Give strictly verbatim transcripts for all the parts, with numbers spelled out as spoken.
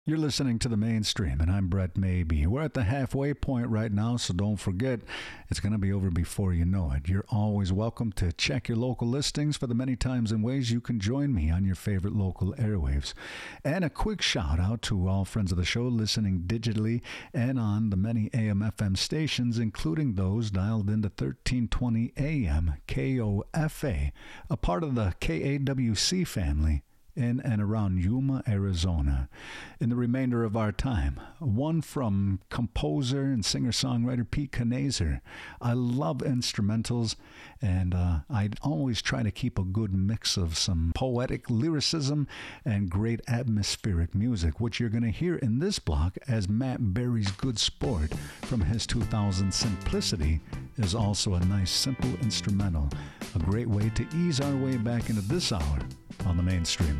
You're listening to The Mainstream, and I'm Brett Maybe. We're at the halfway point right now, so don't forget, it's going to be over before you know it. You're always welcome to check your local listings for the many times and ways you can join me on your favorite local airwaves. And a quick shout out to all friends of the show listening digitally and on the many A M F M stations, including those dialed into thirteen twenty A M K O F A, a part of the K A W C family in and around Yuma, Arizona. In the remainder of our time, one from composer and singer-songwriter Pete Knazer. I love instrumentals, and uh, I always try to keep a good mix of some poetic lyricism and great atmospheric music, which you're going to hear in this block as Matt Berry's Good Sport from his two thousand Simplicity is also a nice, simple instrumental. A great way to ease our way back into this hour on The Mainstream.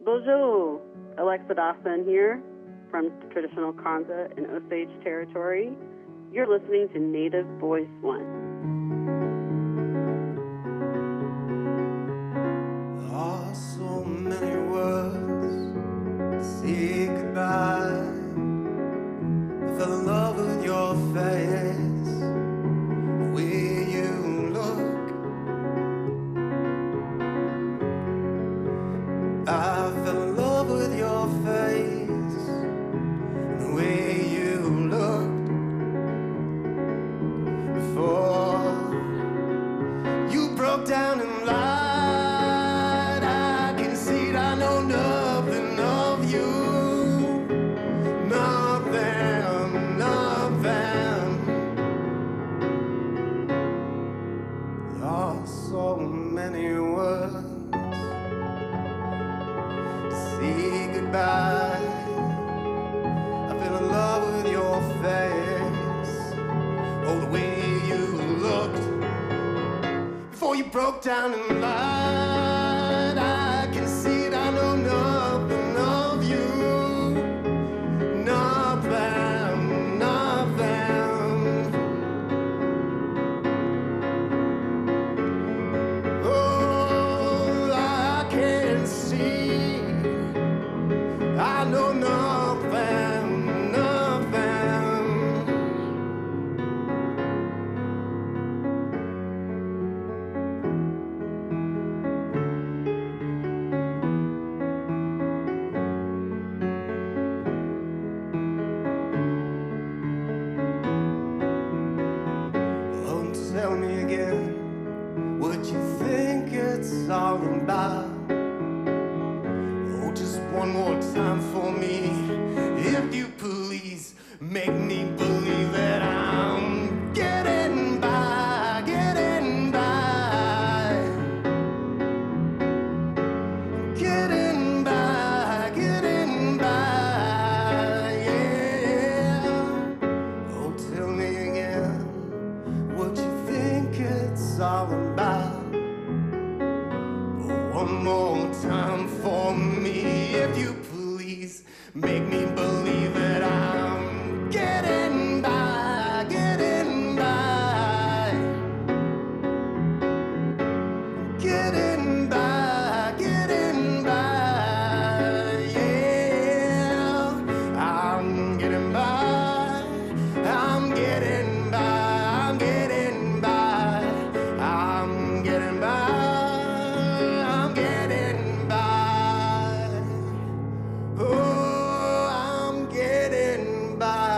Bonjour, Alexa Dawson here from traditional Kanza and Osage territory. You're listening to Native Voice One. There are so many words to say goodbye. I fell in love with your face, the way you look. I fell in love with your face, the way you looked before you broke down and lied. I can see it, I know nothing of you, nothing, nothing. There are so many words to say goodbye. I fell in love with your face, oh, the way you looked before you broke down and lied. I can see it, I know nothing of you, nothing, nothing. Oh, I can see, I know nothing, nothing. Don't tell me again what you think it's all about. Oh, just one more time for me, if you please. Make me believe that I'm getting by, getting by, getting by, getting by, yeah. Oh, tell me again what you think it's all about. One more time for me, if you please. Make me believe that I'm getting by, getting by, getting by, getting by, yeah. I'm getting by, I'm getting by, I'm getting by, I'm getting by, I'm getting by. Oh, I'm getting by.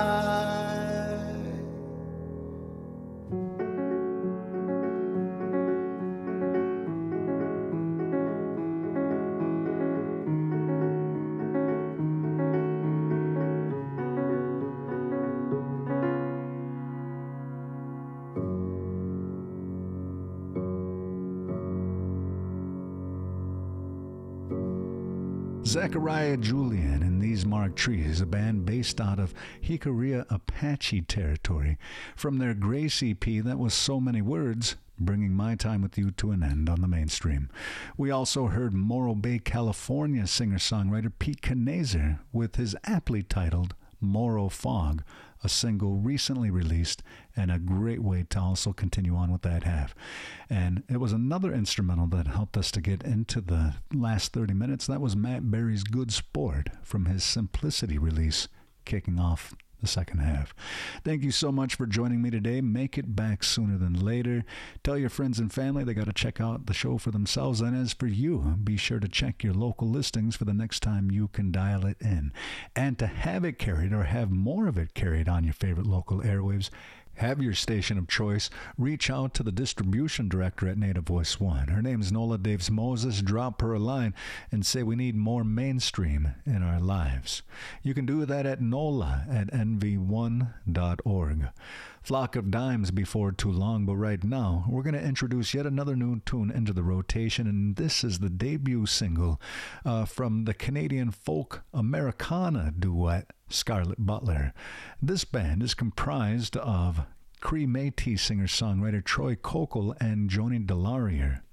Zachariah Julian and These Marked Trees, a band based out of Jicarilla Apache territory. From their Grace E P, that was So Many Words, bringing my time with you to an end on the mainstream. We also heard Morro Bay, California singer-songwriter Pete Knazer with his aptly titled Morro Fog, a single recently released and a great way to also continue on with that half. And it was another instrumental that helped us to get into the last thirty minutes. That was Matt Berry's Good Sport from his Simplicity release, kicking off the second half. Thank you so much for joining me today. Make it back sooner than later. Tell your friends and family they got to check out the show for themselves. And as for you, be sure to check your local listings for the next time you can dial it in. And to have it carried or have more of it carried on your favorite local airwaves, have your station of choice, reach out to the distribution director at Native Voice One. Her name's Nola Daves Moses. Drop her a line and say we need more mainstream in our lives. You can do that at Nola at N V one dot org. Flock of Dimes before too long, but right now we're going to introduce yet another new tune into the rotation, and this is the debut single uh, from the Canadian folk Americana duet Scarlett Butler. This band is comprised of Cree Métis singer-songwriter Troy Kokol and Joni Delarier.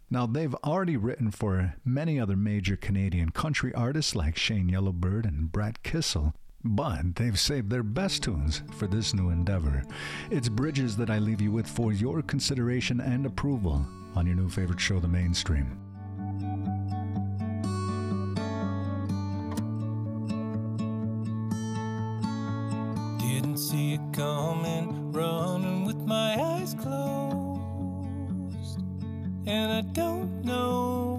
Now, they've already written for many other major Canadian country artists like Shane Yellowbird and Brad Kissel, but they've saved their best tunes for this new endeavor. It's Bridges that I leave you with for your consideration and approval on your new favorite show, The Mainstream. Didn't see it coming, running with my eyes closed. And I don't know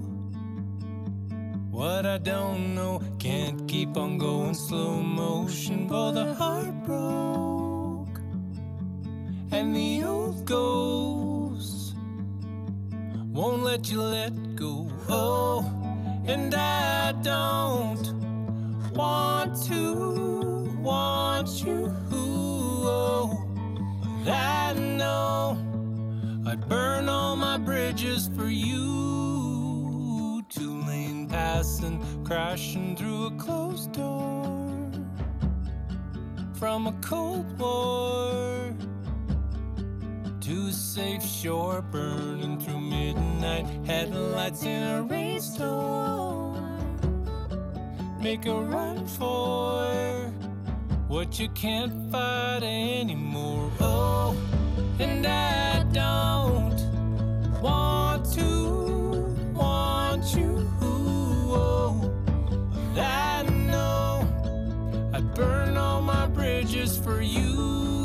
what I don't know. Can't keep on going slow motion, for the heart broke and the old ghost won't let you let go. Oh, and I don't want to want you. Oh, I know I'd burn all my bridges for you. Two lane passing, crashing through a closed door. From a cold war to a safe shore, burning through midnight headlights in a rainstorm. Make a run for what you can't fight anymore. Oh, and I don't want to want you. Oh, I know I'd burn all my bridges for you.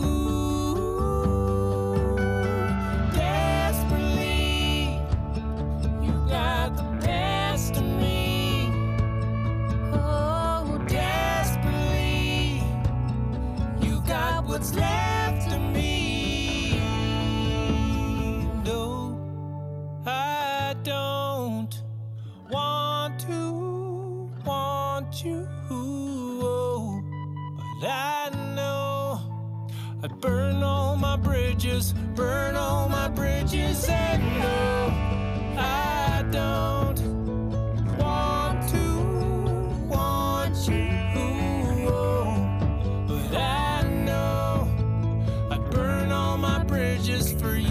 Desperately, you got the best of me. Oh, desperately, you got what's left of me. I don't want to want you, oh, but I know I'd burn all my bridges, burn all my bridges, and no, I don't want to want you, oh, but I know I'd burn all my bridges for you.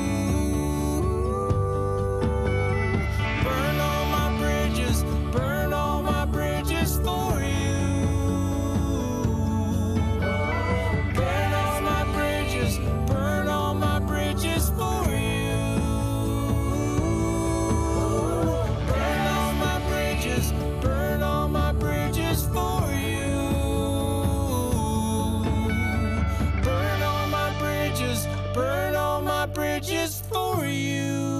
Just for you.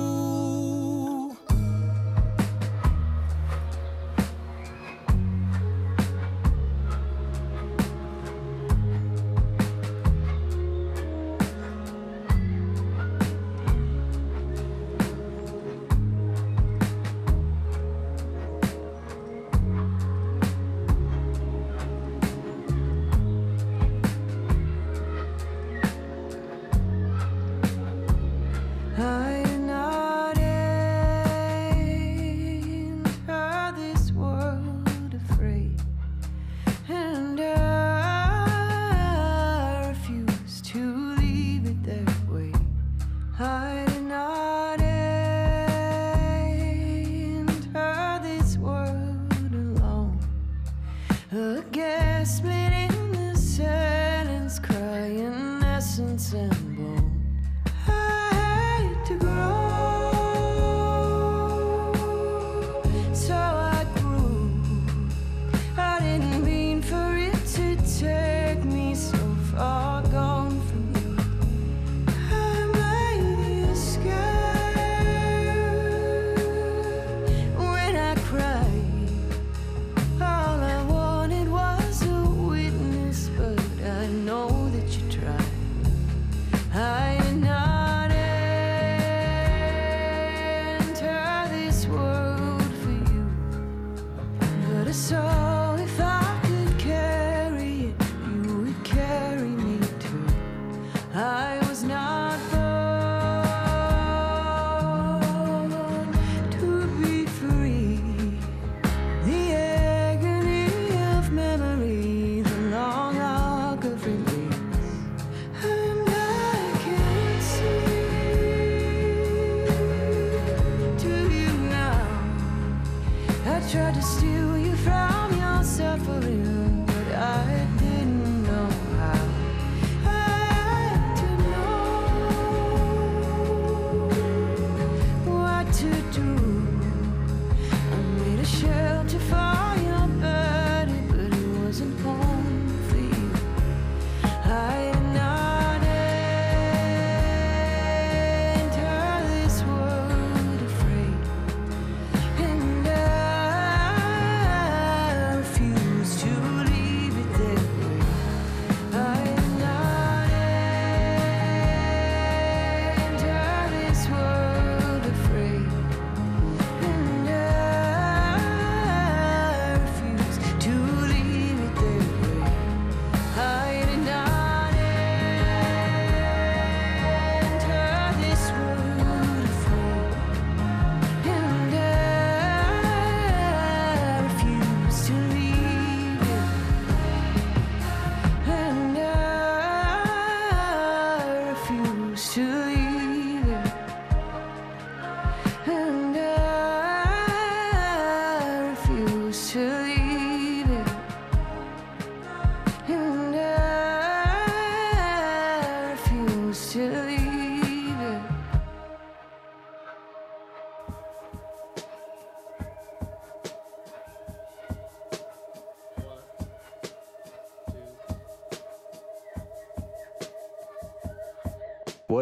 Yes.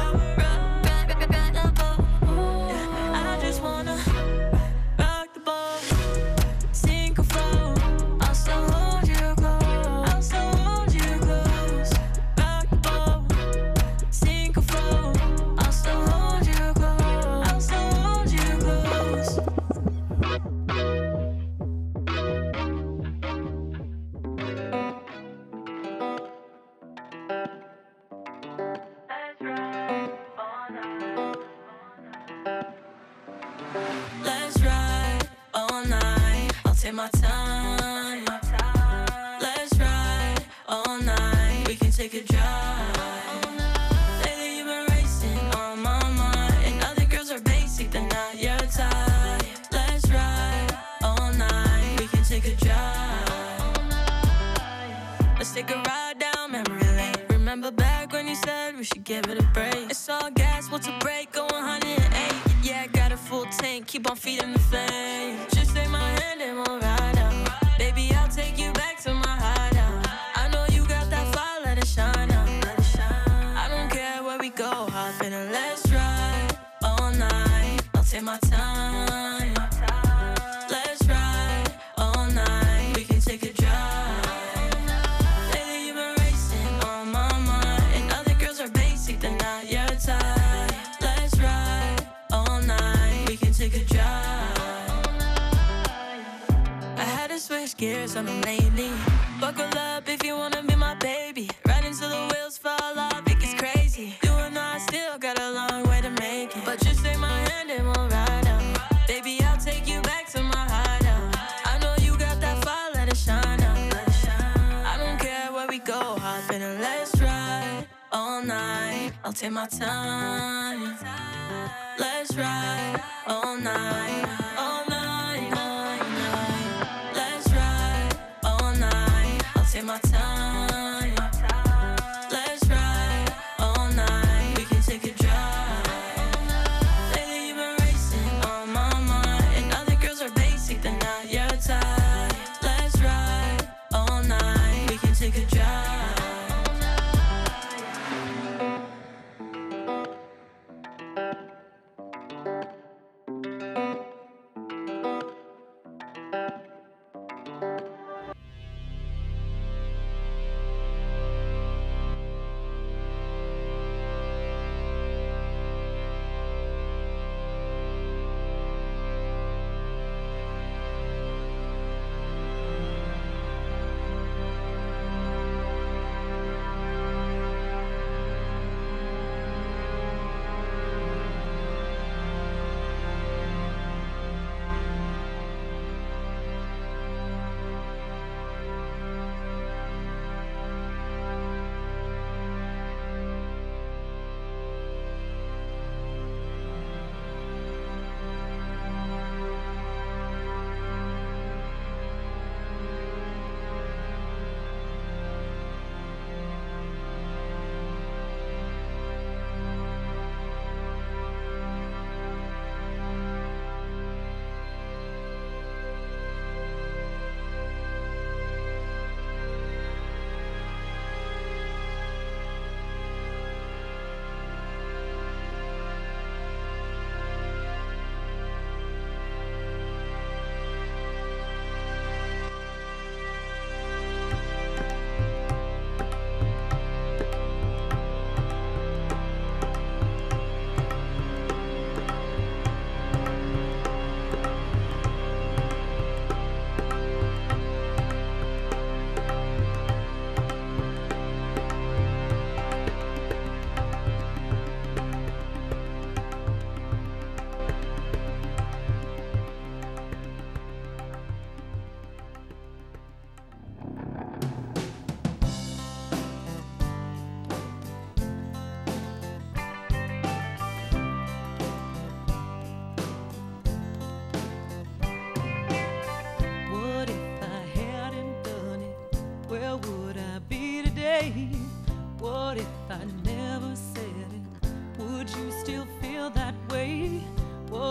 my time. Let's ride all night. We can take a drive. Lately you've been racing on my mind, and other girls are basic, they're not your type. Let's ride all night. We can take a drive. Let's take a ride down memory lane. Remember back when you said we should give it a break? It's all gas, what's a break? Go one hundred eight. Yeah, I got a full tank, keep on feeding the flame. Just take my hand and we'll ride out. Baby, I'll take you back to my hideout. I know you got that fire, let it shine out. Let it shine. I don't care where we go, hop in and let's ride all night. I'll take my time. Let's ride all night. We can take a drive. Lately you've been racing on my mind, and other girls are basic, they're not your type. Let's ride all night. We can take a drive. I had to switch gears on them lately. Buckle up if you wanna be my baby. Right into the wheels fall off, it gets crazy. You and I still got a long way to make it, but just take my hand and we'll ride out. Baby, I'll take you back to my hideout. I know you got that fire, let it shine out. Let it shine. I don't care where we go, hop in and let's ride all night. I'll take my time. Let's ride all night, all night, night, night. Let's ride all night. I'll take my time. Let's ride all night. We can take a drive. Lately you've been racing on my mind, and other girls are basic, they're not your type. Let's ride all night. We can take a drive.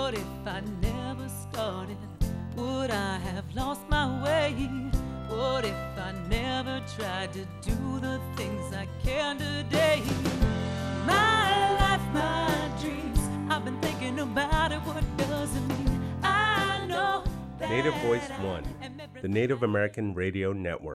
What if I never started? Would I have lost my way? What if I never tried to do the things I can today? My life, my dreams, I've been thinking about it, what does it mean? I know that Native Voice One, the Native American Radio Network.